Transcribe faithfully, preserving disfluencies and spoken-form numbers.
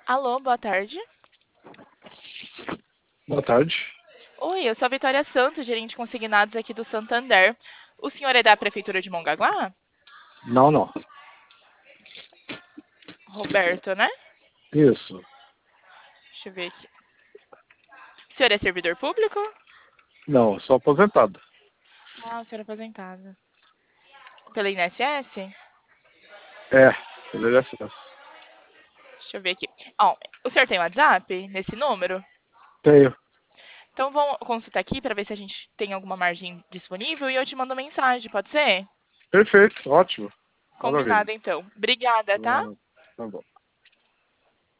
Alô, boa tarde. Boa tarde. Oi, eu sou a Vitória Santos, gerente consignados aqui do Santander. O senhor é da Prefeitura de Mongaguá? Não, não. Roberto, né? Isso. Deixa eu ver aqui. O senhor é servidor público? Não, eu sou aposentado. Ah, o senhor é aposentado. Pela I N S S? É, ele é acesso. Deixa eu ver aqui. Ó, o senhor tem WhatsApp nesse número? Tenho. Então vamos consultar aqui para ver se a gente tem alguma margem disponível e eu te mando mensagem, pode ser? Perfeito, ótimo. Maravilha. Combinado, então. Obrigada, tá? Ah, tá bom.